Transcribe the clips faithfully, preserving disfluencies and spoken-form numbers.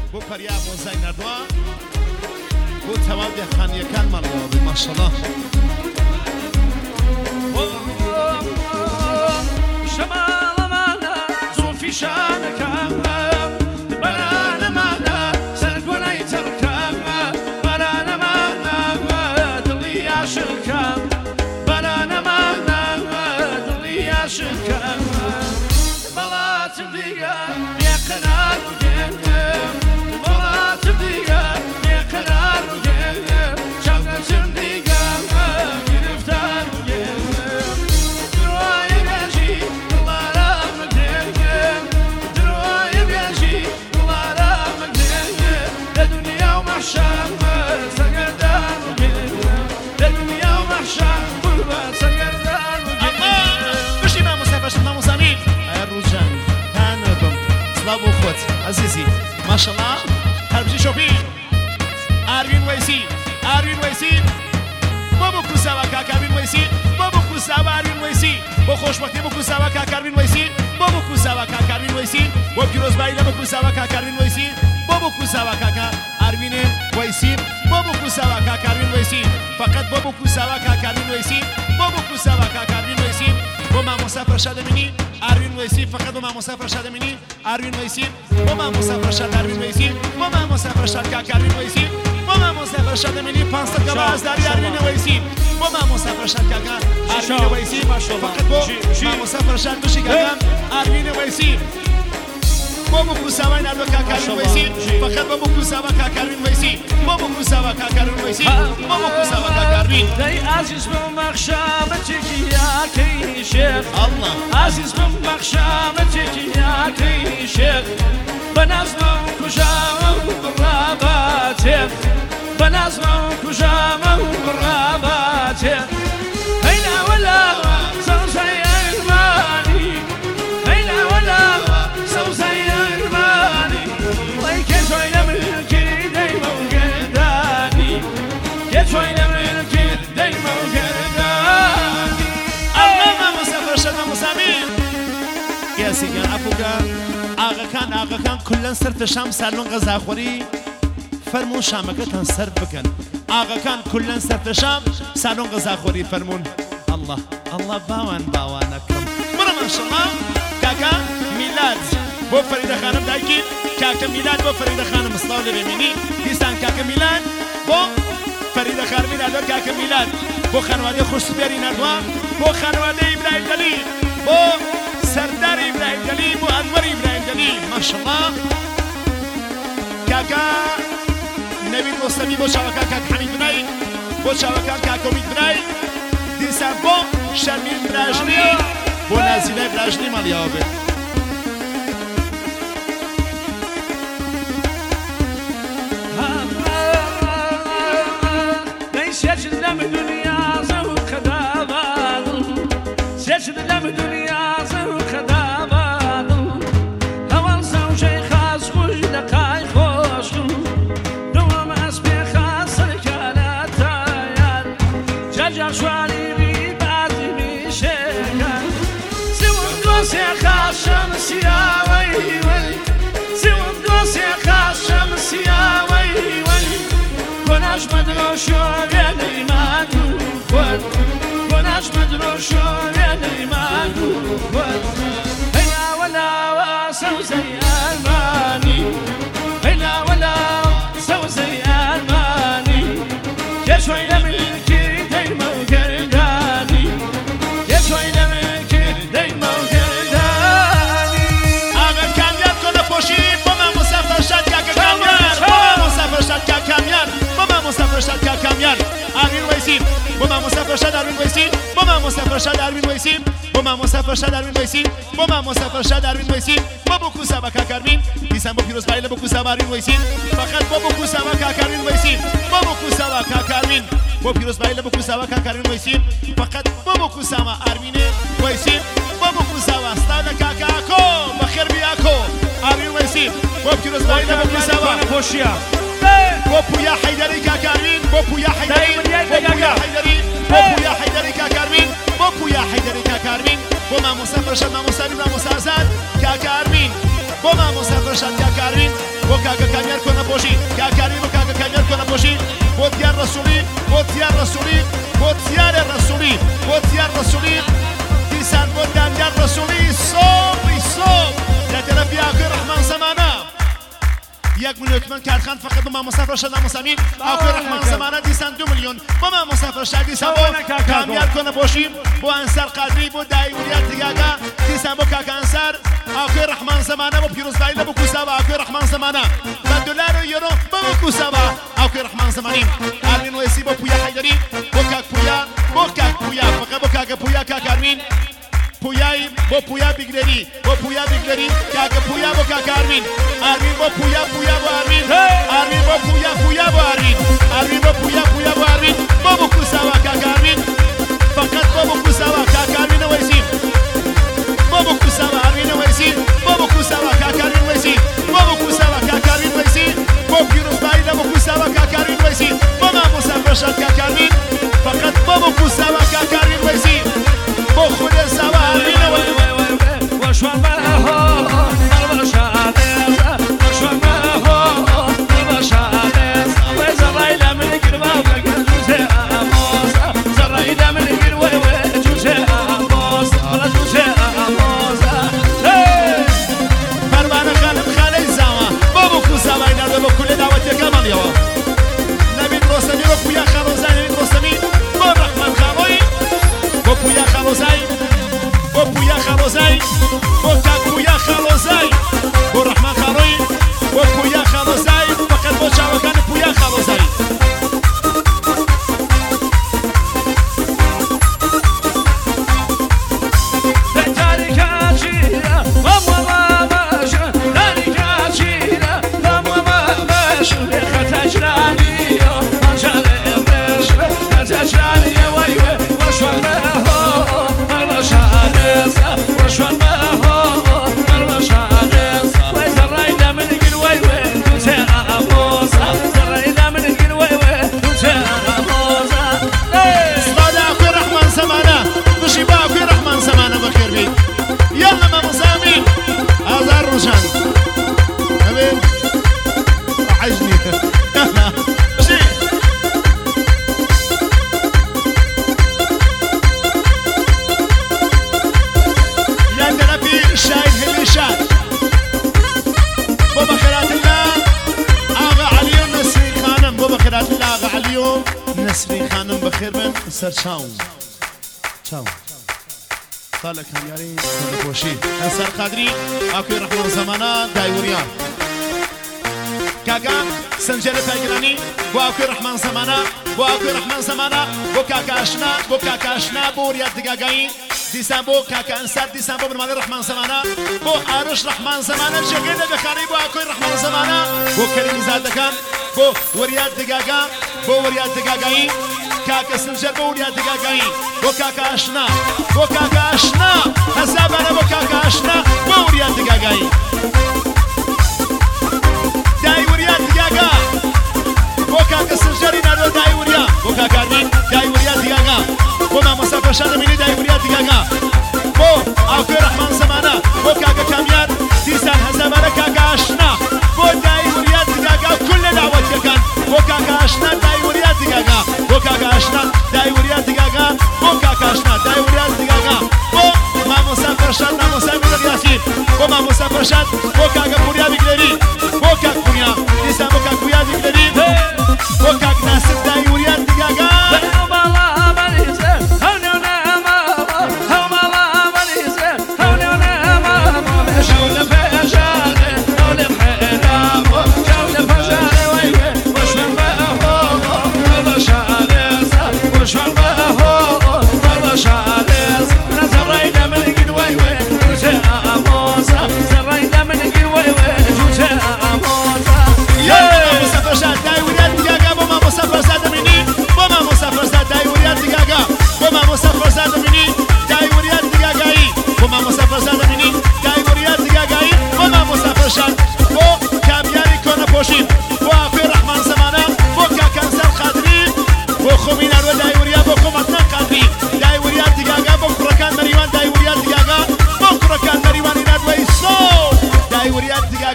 بۆ پەریا بۆ زای نەردووە بۆ تەواو دێخانیەکانمانەوە ماشەڵڵا شەماڵەمانە زوڵفی شانەکانمە بەرانەمانە سەرگۆنای تەڕکانمە بەرانەمانە دڵی عاشقان بەرانەمانە دڵی عاشقان بەڵاتم دیگە بێقەرار بگەن بەڵاتم دیگە بێقەرار بگەن چاونەچم دیگە گرفتار بگەن دڕوای بێژی دڵارە مگرێن دڕوای بێژی دڵارە مگرێن لە دنیا و مەحشەر سەرگەردان بگەن لە دنیا و مەحشەر سەرگەردان بگەن بشی مامۆستا بەشم مامۆسانی ڕووجان هانەبم سڵاو بۆ خۆت عەزیزی ماشەڵڵا هەربژی شۆپی ئاروین وەیسی ئاروین وەیسی بۆ بۆ کوساوە کاکاروین وەیسی بۆ بۆ کوساوە ئاروین وەیسی بۆ خۆشبەختی بۆ کوساوە کاکاروین وەیسی بۆ بۆ کوساوە کاکاروین وەیسی بۆ پیرۆزبایی لە بۆ کوساوە کاکاروین وەیسی بۆ بۆ کوساوە کاکا ئاروینێ وەیسی بۆ بۆ کوساوە کاکاروین وەیسی فەقەت بۆ بۆ کوساوە کاکاروین وەیسی بۆ بۆ کوساوە کاکاروین وەیسی بۆ مامۆستا فەرشاد ئەمینی ئاروین وەیسی فەقەت بۆ مامۆستا فەرشاد ئەمینی ئاروین وەیسی بۆ مامۆستا فەرشاد ئاروین وەیسی بۆ مامۆستا فەرشاد کاکاروین وەیسی بۆ مامۆستا فەرشاد ئەمینی پانسەد کە بەئازداری ئاروین وەیسی بۆ مامۆستا فەرشاد کاکا ئاروین وەیسی فەقەت بۆ مامۆستا فەرشاد بشی کاکا ئاروین وەیسی بۆ بۆ کوساوای ناردۆ کاکاروین وەیسی فەقەت بۆ بۆ کوساوە کاکاروین وەیسی بۆ بۆ کوساوە کاکاروین وەیسی بۆ بۆ کوساوە کاکاروین دەی عەزیز بم مەخشامەتێکی یاکەی شێخ ئەڵڵا عەزیز بم مەخشامەتێکی یاکەی شێخ بە نازمە و کوژامە و بڕاباتێ بە نازمە و کوژامە و بڕاباتێ هەی لاوەلاوە سەوزەی ئەرمانی هەی لاوەلاوە سەوزەی ئەرمانی وەی کێ تۆی لە ملکی دەیمە و گەردانی کێ تۆی لە ملکی دەیمە و گەردانی ئەڵڵا مامۆستا فەرشاد مامۆسامین یاسیگان ئەپوگە ئاغەکان ئاغەکان کولەن سەرتە شام سالۆن غەزاخۆری فەرموون شامەکەتان سەر بکەن ئاغەکان کولەن سەرتە شام سالۆن غەزاخۆری فەرموون ئەڵڵا ئەڵڵا باوان باوانەکەم بڕە ماشەڵڵا کاکا میلاد بۆ فەریدە خانم دایکی کاکە میلاد بۆ فەریدە خانم سڵاو لە بێمینی دیسان کاکە میلاد بۆ فەریدە خانمی نادۆ کاکە میلاد بۆ خانوادەی خۆشسوبێری نەردووە بۆ خانوادەی ئیبراهیم دەلی بۆ سەرداری ئیبراهیم دەلی بۆ ئەنوەری ئیبراهیم دەلی ماشەڵڵا کاکا نەوید ڕۆستەمی بۆ چاوەکان کاک حەمید برای بۆ چاوەکان کاکە ئومید برای دیسان بۆ شەرمین براژنی بۆ نازیلای براژنی ماڵیاوە بێت سجد لم دنيا زو خدابان سجد لم دنيا زو خدابان هوال زوجي خاص خوش لقاي خوش دوام اسبي خاصر كانت تايان جرجر شوالي بي بعد ميشيكان سوى قوسي خاص شمسيا ويلي ولي سوى قوسي خاص شمسيا ويلي ولي كناش مدروشو يعني ما تقول كناش مدروشو يعني ما تقول هيا ولا واسو زي الماني هيا ولا سو زي الماني يا شوي لملكي دايما وقرداني يا شوي لملكي دايما وقرداني ئاغا کامیار کۆنە پۆشی بۆ مامۆستا فەرشاد کاکە کامیار بۆ مامۆستا فەرشاد کاکە کامیار بۆ مامۆستا فەرشاد کاکە کامیار ئاروین وەیسی بۆ مامۆستا فەرشاد ئاروین وەیسی بۆ مامۆستا فەرشاد ئاروین وەیسی بۆ مامۆستا فەرشاد ئاروین وەیسی بۆ مامۆستا فەرشاد ئاروین وەیسی بۆ بۆ کوساوە کاکاروین دیسان بۆ پیرۆزبایی لە بۆ کوساوە ئاروین وەیسی فەقەت بۆ بۆ کوساوە کاکاروین وەیسی بۆ بۆ کوساوە کاکاروین بۆ پیرۆزبایی لە بۆ کوساوە کاکاروین وەیسی فەقەت بۆ بۆ کوساوە ئاروینێ وەیسی بۆ بۆ کوساوە ستاوە کاکاکۆ بەخێر بیاکۆ ئاروین وەیسی بۆ پیرۆزبایی لە بۆ کوساوە پۆشیە بۆ پویا حەیدەری کاکاروین بۆ پویا حەیدەری بۆ پویا حەیدەری بۆ پویا حەیدەری کاکاروین بۆ پویا حەیدەری کاکاروین بۆ مامۆستا فەرشاد مامۆستانی مامۆستا ئازاد کاکاروین بۆ مامۆستا فەرشاد کاکاروین بۆ کاکە کامیار بوشي كاكاري وكاكا كامير كنا بوشي بوتيار رسولي بوتيار رسولي بوتيار رسولي بوتيار رسولي تيسان بوتيار رسولي صوب صوب لا تلفي اخر رحمن زمانه یک میلیون من کارخان فقط با ما مسافر شدم مسامین آخر رحمان زمانه دیسان دو میلیون با ما مسافر شد دیسان با کامیاب کنه باشیم با انصار قادری با دایوریات دیگه دیسان با کاک انصار آخر رحمان زمانه با پیروز بایله با کوسابا آخر رحمان زمانه با دلار و یورو با کوسابا آخر رحمان زمانی آرمین ویسی با پویا حیدری با کاک پویا با کاک پویا فقط با کاک پویا کاک آرمین پویای با پویا بیگلری با پویا بیگلری کاک پویا با کاک آرمین آرمین با پویا پویا با آرمین آرمین با پویا پویا با آرمین آرمین با پویا پویا با آرمین با با کوساوا کاک آرمین فقط با با کوساوا کاک آرمین ویسی با با کوساوا آرمین ویسی با با کوساوا کاک آرمین ویسی با با کوساوا کاک آرمین ویسی با پیروز بایلا با کوساوا کاک آرمین ویسی با ما مسافر شد کاک آرمین فقط با با کوساوا کاک آرمین ویسی با خود سوا آرمین ویسی وشوان معه البشادس وشوان معه البشادس وزرايل من القربة وجوزها موز زرايل من القربة وجوزها موز ولا جوزها موز فرمان خالد خالد زوا بابو كوسا باينا بابو كل دعوتي كمان يوا نبي روسمي وبويا خروزاي نبي روسمي بالرحمن خاوي وبويا خروزاي وبويا خروزاي وكاكويا خروزاي بالرحمن خاوي وبويا خروزاي فقط بوشا وكان بويا خروزاي نسرين خانم بخير بن سر شاو شاو طالع كامياري بوشي انصار قادري اكو رحمن زمانا دايوريا كاكا سنجل بايغراني بو اكو رحمن زمانا بو اكو رحمن زمانا بو كاكا اشنا بو كاكا اشنا بو رياض دقاقاي ديسان بو كاكا انصار ديسان بو برمال رحمن زمانا بو عرش رحمن زمانا شغيل بخاري بو اكو رحمن زمانا بو كريم زادكان بو ورياض دقاقا بو ورياض دقاقاي كاكا سنجر بو ورياض دقاقاي بو كاكا اشنا بو كاكا اشنا حساب انا بو كاكا اشنا بو ورياض دقاقاي داي ورياض دقاقا بو كاكا سنجري نارو داي ورياض بو كاكا ارمين داي ورياض دقاقا بو ما مسافر شانا مني داي ورياض دقاقا بو اوكي رحمن زمانا بو كاكا كاميار ديسان حساب انا كاكا اشنا بو داي ورياض دقاقا كل دعوة كان بو كاكا اشنا داي ورياض دقاقا بو كاكا اشنا داي ورياض دقاقا بو كاكا اشنا داي ورياض دقاقا بو ما مسافر شاد ما مسافر ياسين بو ما مسافر شاد بو كاكا بوريا بيجري بو كاكا بوريا ديسان بو كاكا بوريا بيجري بو كاكا ناسب داي ورياض دقاقا زرايد من القلوي وجوزها موزة زرايد من القلوي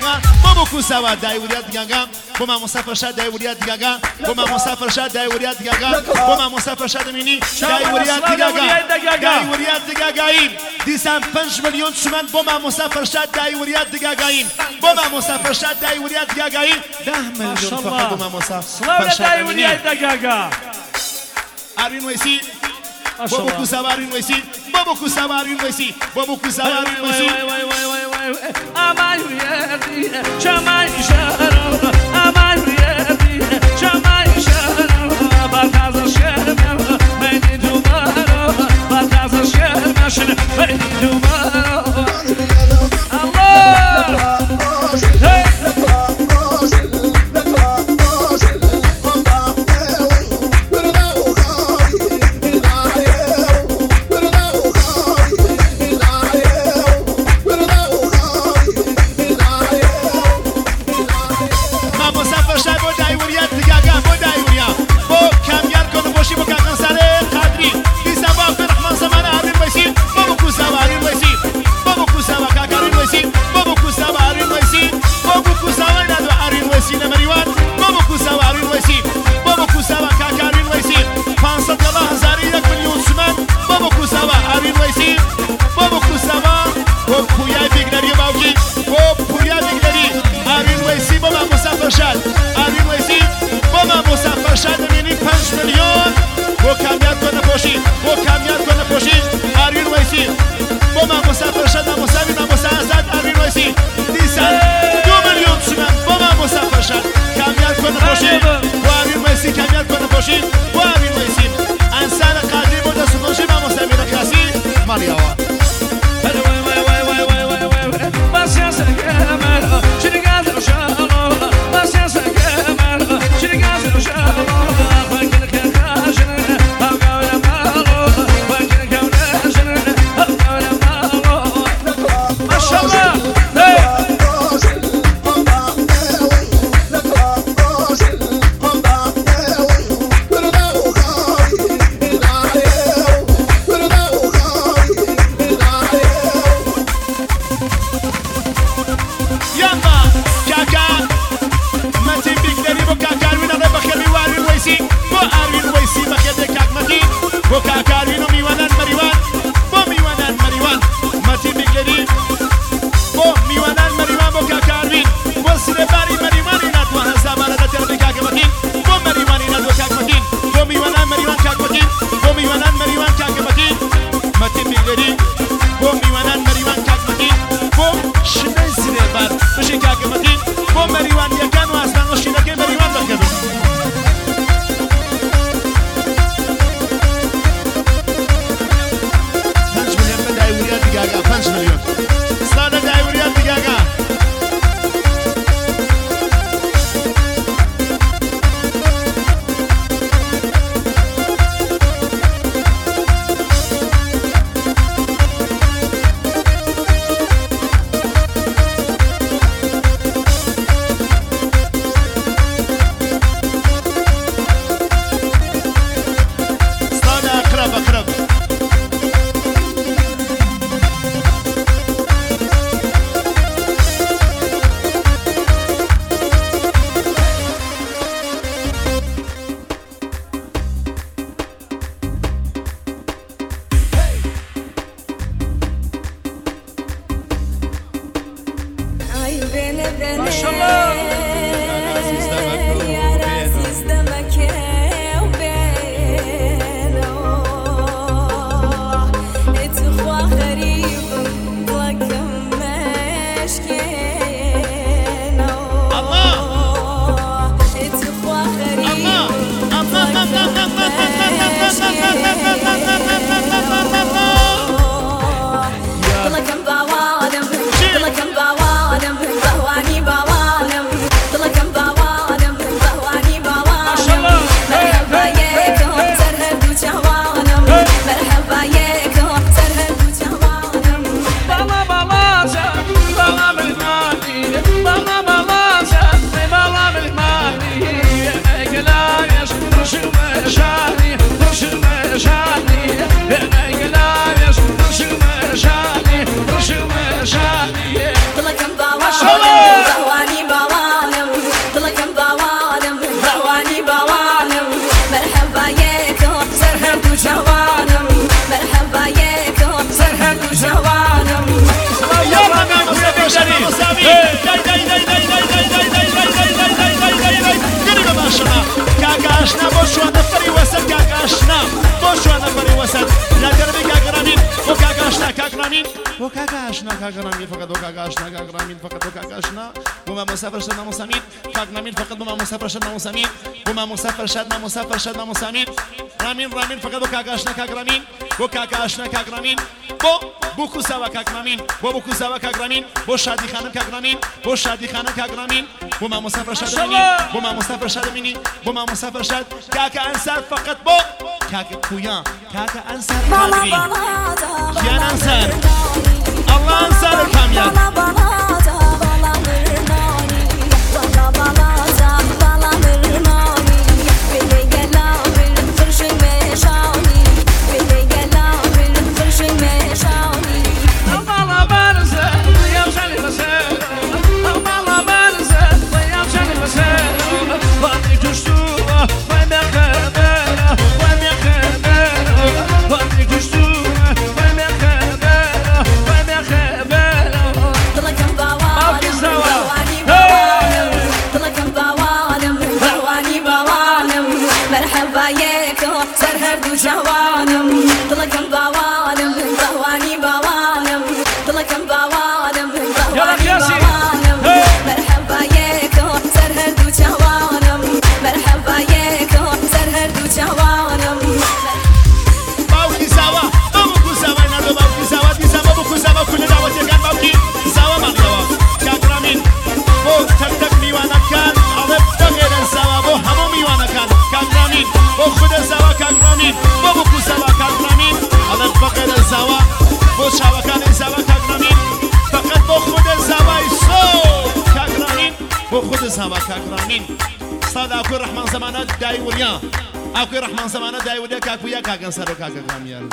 دیگه بابا کوساوا دایوریات دیگه بابا مسافر شد دایوریات دیگه بابا مسافر شد دایوریات دیگه بابا مسافر شد مینی دایوریات دیگه دایوریات دیگه این دیسان پنج میلیون تومان بابا مسافر شد دایوریات دیگه این بابا مسافر شد دایوریات دیگه این ده میلیون فقط بابا مسافر شد دایوریات دیگه آرین ویسی بابا کوساوا آرین ویسی بابا کوساوا آرین ویسی بابا کوساوا آرین ویسی Aman yürüyerdi, çaman şarap. Aman yürüyerdi, çaman şarap. Bakazı şermem, beni dumara. Bakazı şermem, beni dumara. Allah! Hey! بو كاكاشنا كاغرامين فقط بو كاكاشنا كاغرامين فقط بو كاكاشنا بوما مسافر شدنا مسامين كاغرامين فقط بوما مسافر شدنا مسامين بوما مسافر شدنا مسافر شدنا مسامين رامين رامين فقط بو كاكاشنا كاغرامين بو كاكاشنا كاغرامين بو بوكو سوا كاغرامين بو بوكو سوا كاغرامين بو شادي خانم كاغرامين بو شادي خانم كاغرامين بوما مسافر شدميني بوما مسافر شدميني بوما مسافر شد كاكا انسان فقط بو كاكا كويا كاكا انسان قادرين كيان انسان الله انسان الكاميان جوانم طلقم بوانم بواني بوانم طلقم بوانم بواني بوانم مرحبا يكو سرهر دو جوانم مرحبا يكو سرهر دو جوانم باوكي سوا باوكو سوا نردو باوكي سوا دي سوا باوكو سوا كل دعوة كان باوكي سوا مغلوا كاغرامين بو تك تك ميوانا كان عرب تغير سوا بو همو ميوانا كان كاغرامين بو خود سوا كاغرامين بو بوكو سوا كاغرامين عرب فقر سوا بو شوا كان سوا كاغرامين فقط بو خود سوا يسو كاغرامين بو خود سوا كاغرامين صاد اكو رحمن زمانه داي وليا اكو رحمن زمانه داي وليا كاكويا كاغن سرو كاغراميان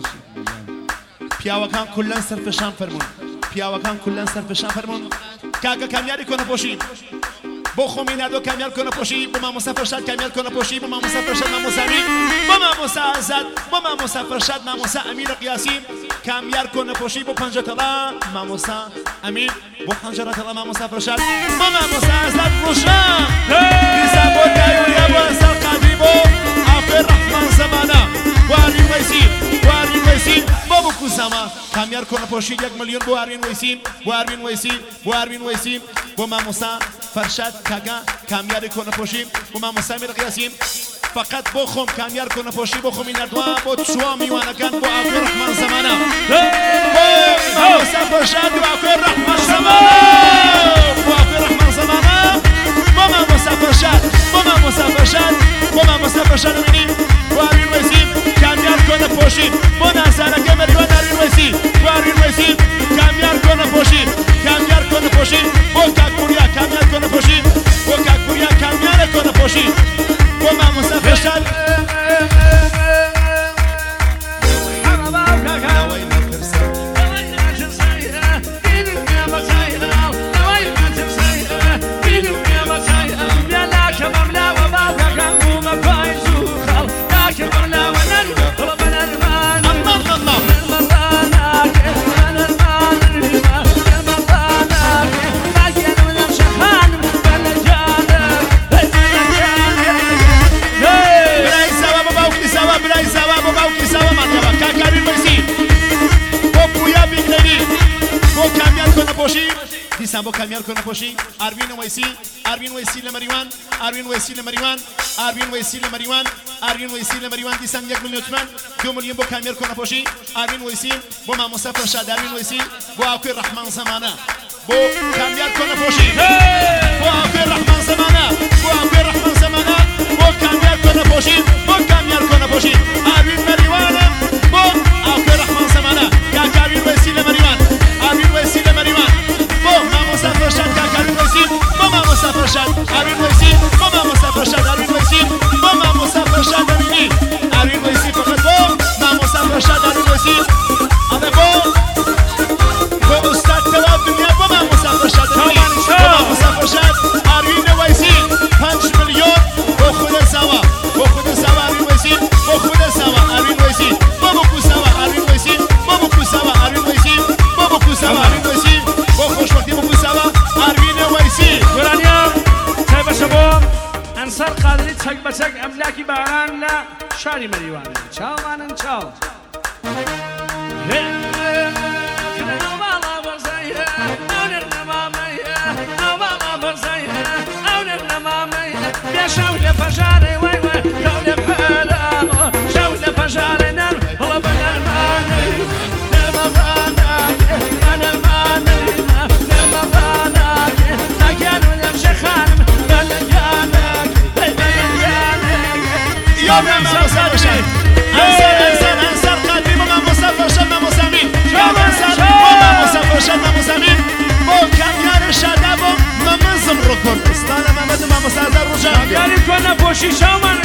پیاوەکان کولەن سەرفشان فەرموون پیاوەکان کولەن سەرفشان فەرموون کاکە کامیاری کۆنەپۆشی بۆ خۆمی نادۆ کامیار کۆنەپۆشی بۆ مامۆستا فەرشاد کامیار کۆنەپۆشی بۆ مامۆستا فەرشاد مامۆسامی بۆ مامۆستا ئازاد بۆ مامۆستا فەرشاد مامۆستا ئەمیرە قیاسی کامیار کۆنەپۆشی بۆ پەنجەتەڵا مامۆستا ئەمیر بۆ پەنجەرەتەڵا مامۆستا فەرشاد بۆ مامۆستا ئازاد ڕۆژان دیسا بۆ دایوریە بۆ ئەسەر قادری بۆ ئافێ ڕەحمان زەمانە وارین وەیسی وارین وەیسی بۆ بکو زەما کامیار کۆنەپۆشی یەک ملیۆن بۆ ئاروین وەیسی بۆ ئاروین وەیسی بۆ ئاروین وەیسی بۆ مامۆستا فەرشاد کاگا کامیاری کۆنەپۆشی بۆ مامۆستا ئەمیر قیاسی فقط بۆ خۆم کامیار کۆنەپۆشی بۆ خۆمی نردووە بۆ چوە میوانەکان بۆ ئافێ ڕەحمان زەمانە بۆ مامۆستا فەرشاد و ئافێ ڕەحمان زەمانە بۆ ئافێ ڕەحمان زەمانە بۆ مامۆستا فەرشاد بۆ مامۆستا فەرشاد بۆ مامۆستا فەرشاد ئەمینی بۆ ئاروین وەیسی کامیار کۆنەپۆشی بۆ ناسارەکە مەریوان ئاروین وەیسی بۆ ئاروین وەیسی کامیار کۆنەپۆشی کامیار کۆنەپۆشی بۆ کاکپوریا کامیار کۆنەپۆشی بۆ کاکپوریا کامیارە کۆنەپۆشی بۆ مامۆستا فەرشاد دیسان بۆ کامیار کۆنەپۆشی ئاروین وەیسی ئاروین وەیسی لە مەریوان ئاروین وەیسی لە مەریوان ئاروین وەیسی لە مەریوان ئاروین وەیسی لە مەریوان دیسان یەک ملیۆن تومان دو ملیۆن بۆ کامیار کۆنەپۆشی ئاروین وەیسی بۆ مامۆستا فەرشاد ئاروین وەیسی بۆ ئاوکوێ ڕەحمان زەمانە بۆ کامیار کۆنەپۆشی بۆ ئاوکوێ ڕەحمان زەمانە بۆ ئاوکوێ ڕەحمان زەمانە بۆ کامیار کۆنەپۆشی بۆ کامیار کۆنەپۆشی ئاروین مەریوانە بۆ ئاوکوێ ڕەحمان زەمانە کاکە ئاروین وەیسی لە مەریوان ئاروین وەیسی لە مەریوان بۆ مامۆستا فەرشاد کاکە ئاروین وەیسی بۆ مامۆستا فەرشاد ئاروین وەیسی بۆ مامۆستا فەرشاد ئاروین وەیسی بۆ مامۆستا فەرشاد ئەمینی ئاروین وەیسی فقط بۆ مامۆستا فەرشاد ئاروین وەیسی ئەڵێ بۆ بۆ ئوستاد تەواو دنیا بۆ مامۆستا فەرشاد ئەمینی بۆ مامۆستا فەرشاد ئاروین وەیسی پەنج ملیۆن بۆ خودە ساوا بۆ خودە ساوا ئاروین وەیسی بۆ خودە ساوا ئاروین وەیسی بۆ بکو ساوا ئاروین وەیسی بۆ بکو ساوا ئاروین وەیسی بۆ بکو ساوا ئاروین وەیسی بۆ خۆشبەختی بکو ساوا ئاروین وەیسی گۆرانیا چای بەشە بۆ ئەنسەر قادری چەک بە چەک ئەملاکی باران لە شاری مەریوانە چاوانن چاو ولا شاولة فجاري وي وي شاولة بحالة شاولة فجاري نار والله بنا الماني نما باناك أنا الماني نما باناك ما كانوا نمشي خانم بنا جانك بنا جانك يوم يا مصطفى شاهين أنصر أنصر أنصر قلبي ماما مصطفى شما مسامين يوم أنصر ماما مصطفى شما مسامين بو كاميار الشادابو ماما زمرو كورد استانا ماما ماما مصطفى رجال قالي كنا بوشي شامان